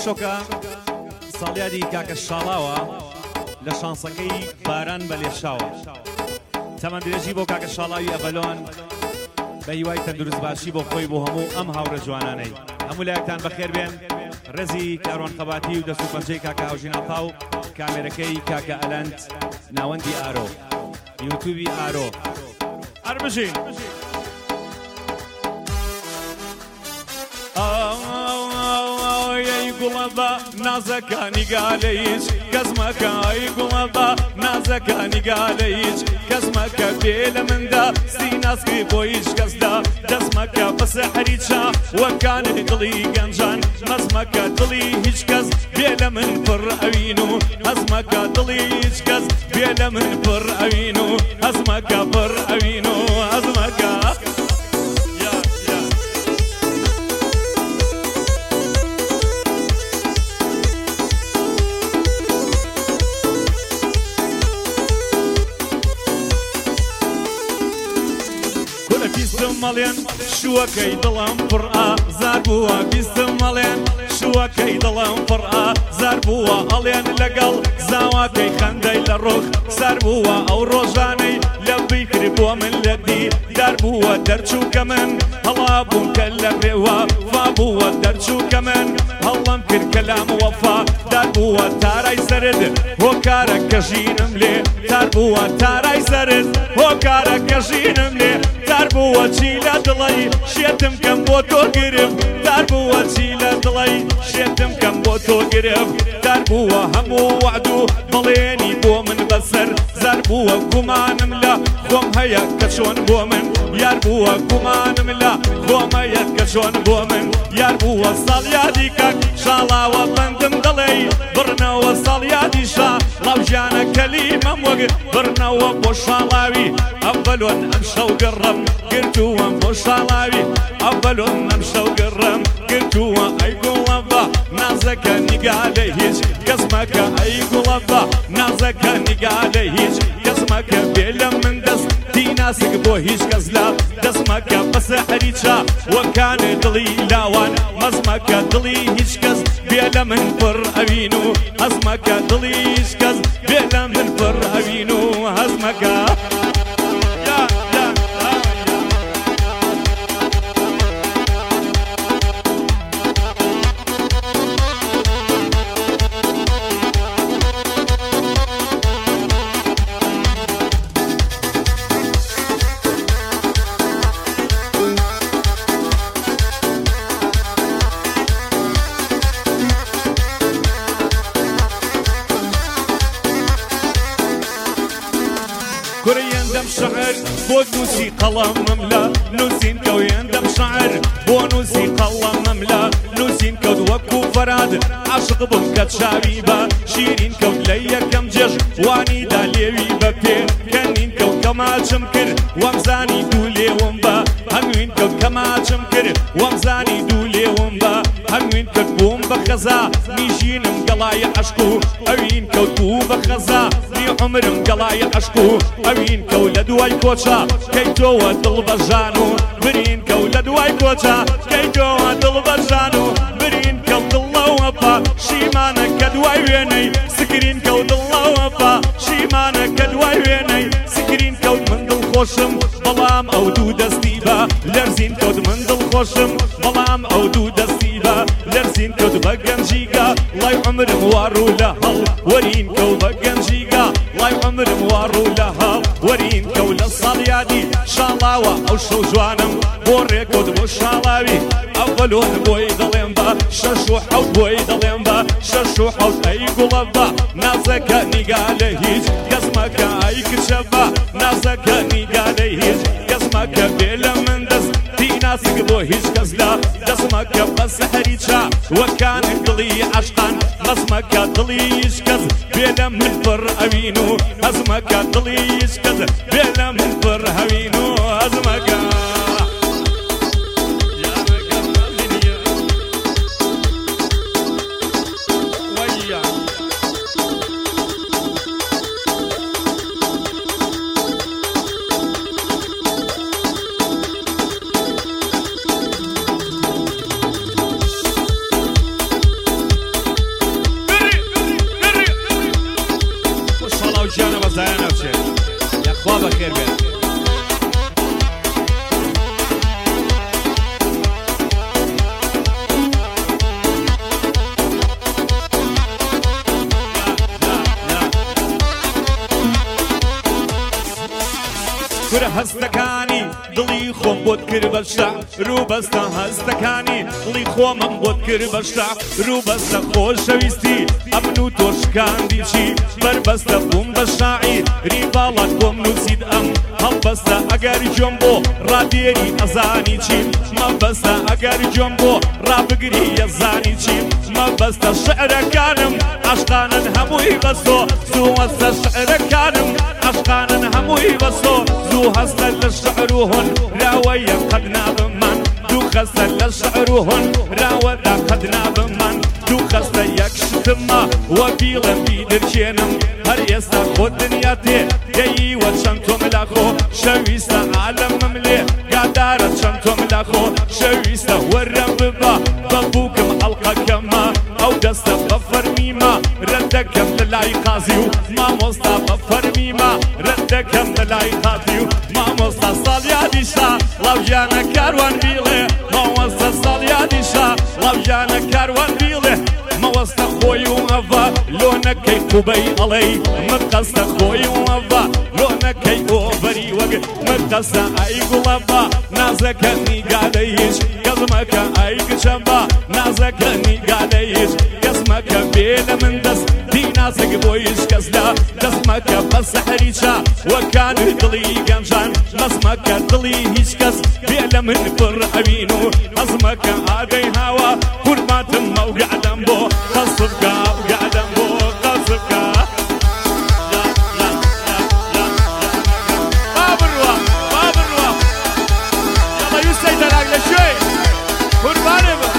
شۆکە ساڵیادی کاکە شاڵاوە لە شانسەکەی باران بە لێشاوە تەمەند درێژی بۆ کاکە شاڵاوی ئەڤەلۆن بە هیوای تەندروست باشی بۆ خۆی بۆ هەموو ئەم هاوڕە جوانانەی هەموو لایەکتان بەخێر بێن ڕێزی کاروان خەباتی و دەست و پەنجەی کاکە هاوژیناپا و کامێرەکەی کاکە ئەلەند ناوەندی ئارۆ یوتیوبی ئارۆ ئەربژین گوڵەبە نازەکانی گالە هیچ کەس مەکە ئەی گوڵەبە نازەکانی گالە هیچ کەس مەکە بێ لە مندا سیناسکی بۆ هیچ کەسدا دەست مەکە بە سەحری چا وەکانی دڵی گەنجان مەز مەکە دڵی هیچ کەس بێ لە من پڕ ئەوین و هەز مەکە دڵی هیچ کەس بێ لە من پڕ ئەوین و هەز مەکە پڕ ئەوین و هەز مەکە مەڵێن شووەکەی دڵم پڕ ئازار بووە بیستم مەڵێن شووەکەی دڵم پڕ ئازار بووە ئەڵێن لەگەڵ زاواکەی خەندەی لە ڕۆک سەر بووە ئەو ڕۆژانەی لە بیکری بۆ من لە دیدار بووە دەرچووکە من هەڵا بووم کە لە ڕێوە وا بووە دەرچووکە من هەڵم کرد کەلام وەفا دار بووە تارای سەرد هۆکارە کەژینم لێ تار بووە تارای سەرد هۆکارە کەژینم لێ تار بووە چی لە دڵی شێتم کەم بۆ تۆ گرم تار بووە چی لە دڵی شێتم کەم بۆ تۆ گرم تار بووە هەموو وعد و بەڵێنی بۆ من بەسەر زار بووە گومانم لە خۆم هەیە کە چۆن بۆ من یار بووە گومانم لە خۆم هەیە کە چۆن بۆ من یار بووە ساڵیادی کەک شاڵاوە بەندم دڵێ بڕنەوە ساڵیادی شا ڵاوژیانە کەلیمەم وەک بڕنەوە بۆ شاڵاوی ئەڤەلۆن ئەم شەو گەڕەم گرتووەم بۆ شاڵاوی ئەڤەلۆن ئەم شەو گەڕەم گرتووە ئەی گوڵەبە نازەکە نیگالە هیچ کەس مەکە ئەی گوڵەبە نازەکە نیگالە هیچ کەس مەکە بێ لە من دەستی ناسک بۆ هیچ کەس لە دەست مەکە بە سەحری چا وەکانێ دڵی لاوان مەز مەکە دڵی هیچ کەس بێ لە من پڕ ئەوین و هەز مەکە دڵی هیچ کەس بێ لە من پڕ ئەوین و هەز مەکە شعر بۆ نووسی قەڵەمم لە نووسین کەوت یەندەم شعر بۆ نووسی قەڵەمم لە نووسین کەوت وەکو فەراد عاشق بووم کە چاوی بە شیرین کەوت لە یەکەم جێژ وانیدا لێوی بە پێکەنین کەوت کەماچم کرد وەمزانی دوو لێوم بە هەنوین کەوت کەماچم کرد وەمزانی دوو لێوم بە هەنوین کرد بووم بە خەزا میژینم گەڵای عەشق و ئەوین کەوت بوو بە خەزا می عومرم گەڵای عەشق و ئەوین کەوت لە دوای کۆچە کەیتۆوە دڵ بەژان و برین کەوت لە دوای کۆچە کەیتۆوە دڵ بەژان و برین کەوت دڵەوە پا شیمانە کە دوای وێنەی سکرین کەوت دڵەوە پا شیمانە کە دوای وێنەی سکرین کەوت من دڵخۆشم بەڵام ئەو دوو دەستی بە لەرزین کەوت من دڵخۆشم بەڵام ئەو دوو دەستی بە لەرزین کەوت بە گەنجیگە لای عومرم وارو لە هەڵ وەرین کەوت بە گەنجیگە لای عومرم وارو لە هەڵ وەرین کەوت لە ساڵیادی شاڵاوە ئەو شەو جوانم بۆ ڕێکەوت بۆ شاڵاوی ئەڤەلۆن بۆی دەڵێم بە شەش و حەوت بۆی دەڵێم بە شەش و حەوت ئەی گوڵەبە نازەکە نیگالە هیچ کەس مەکە ئەی کچەبە نازەکە نیگالە هیچ کەس مەکە بێ لە من دەستی ناسک بۆ هیچ کەس لە دەست مەکە بە سەحری چا وەکانێ دڵی عەشقان مەز مەکە دڵی هیچ کەس بێ لە من پڕ ئەوین و هەز مەکە دڵی هیچ کەس بێ لە من پڕ ئەوین و هەز مەکە بەخێر بێت. گورە هەستەکانی دڵی خۆم بۆت کرد بەشتا ڕووبەستە هەستەکانی دڵی خۆمم بۆت کرد بەشتا ڕووبەستە خۆشەویستی ئەمن و تۆشکاندی چی بەربەستە بووم بە شاعیر ریباڵات بۆم نووسید ئەم هەڵبەستە ئەگەر جۆم بۆ ڕادێری ئەزانی چیم مەبەستە ئەگەر جۆم بۆ ڕابگری ئەزانی چیم مەبەستە شعرەکانم عاشقانن هەمووی بەسۆ زوو هەستە شعرەکانم عاشقانن هەمووی بەسۆ زوو هەستە لە شعر و هۆن راوەیە قەد نابم من دوو خەستە لە شعر و هۆن راوەدا قەد نابم من دوو خەستە یەک شتممە وە بیڵم بیدرچێنم هەر ئێستا خۆ دنیا تێ گەییوە چەند تۆ ملاخۆ شەویستە عالەمم لێ گادارە چەند تۆ ملاخۆ شەویستە وەرەم ببە بەبووکم ئەڵقەکەمە ئەو دەستە بە فەرمیمە ڕەندەکەم لە لای قازی و مامۆستا بە فەرمیمە ڕەندەکەم لە لای قازی و مامۆستا ساڵیادیشا ڵاوژیانە کاروان بیڵێ مامۆستا ساڵیادیشا ڵاوژیانە کاروان بیڵێ مەوەستە خۆی و ئەڤە لۆ نەکەی قوبەی ئەڵەی مقەستە خۆی و ئەڤە لۆ نەکەی ئۆڤەری وەک مقەستە ئای گوڵەڤە نازەکە نیگادەیش گەزمەکە ئای کچەڤە نازەکە نیگادەیش گەزمەکە بێ لە من دەست دی نازەک بۆیش کەس لە دەزمەکە بە سەحریچە وەکانی دڵی گەمژان مەزمەکە دڵی هیچ کەس بێ لە من پڕ ئەوین و ئەزمەکە ئادەی هاوە قورباتم مەوگەعدەم بۆ قەسبکە وگەعدەم بۆ قەسبکە بابڕوە بابڕوە یاڵە یوسەی دەراک لە شوێ قوربانێ بە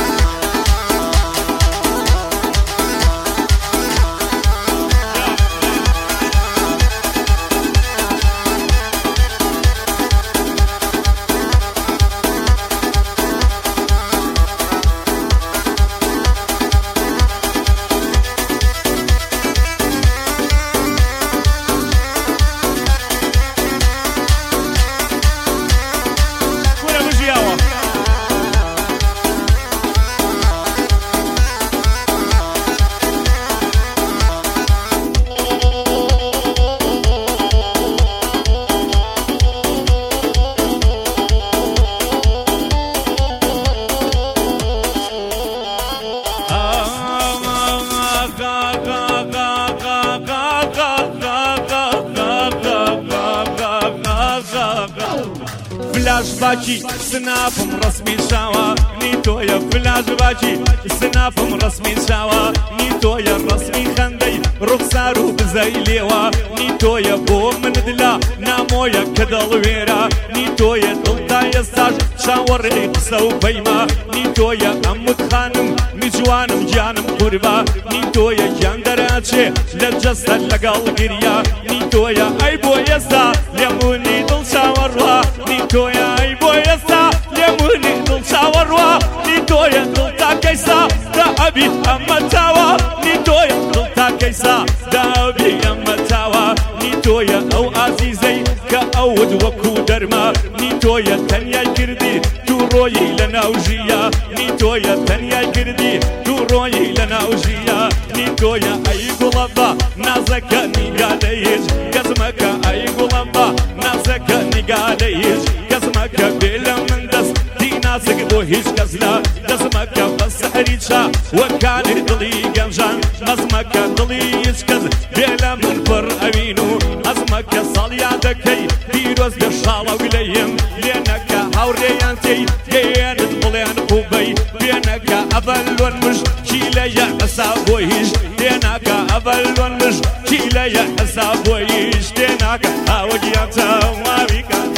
فلاش باکی سنافم ڕسمی شاوە نی تۆیە فلاش باکی سنافم ڕسمی شاوە نی تۆیە ڕسمی خەندەی ڕوخسار و بزەی لێوە نی تۆیە بۆ من دلا نامۆیە کە دەڵوێرە نی تۆیە دڵتا ئێستاش چاوەڕێ قسە و پەیما نی تۆیە ئەموت خانم میجوانم گیانم قوربە نی تۆیە گیان دەراچێ لە جەستە لەگەڵ گریا نی تۆیە ئەی بۆ ئێستا لێمونی دڵ چاوەڕوا نی تۆیە ئەی بۆ ئێستا لێمونی دڵ چاوەڕوا نی تۆیە دڵ تاکەیسا دا ئەبی ئەمە چاوە نی تۆیە دڵ تاکەیسا دا ئەبی ئەمە چاوە نی تۆیە ئەو ئازیزەی کە ئەوت وەکو دەرما نی تۆیە تەنیای کردی دوو ڕۆیی لە ناو ژیە نی تۆیە تەنیای کردی دوو ڕۆیی لە ناو ژیە نی تۆیە ئەی گوڵەڤە نازەکە نیگادەیش گەزمەکە ئەی گوڵەڤە نازەکە نیگادەیش گەزمەکە بێ لە من دەست دی نازک بۆ هیچ کەس لە دەزمەکە بە سەحریچە وەکانی دڵی گەمژان مەزمەکە دڵی هیچ کەس بێ لە من پڕ ئەوین و ئەزمەکە ساڵیان دەکەی پیرۆز بێ شاڵە ویلەیم لێنەکە هاوڕێیان تێی گەیێنت بڵێن خوبەی بێنەکە ئەڤەلۆن مش کیلەیە ئەسا بۆ هیچ لێناکە ئەڤەلۆن مش کیلەیە ئەسا بۆ هیچ لێناکە ئاوەگیان چاوەویکە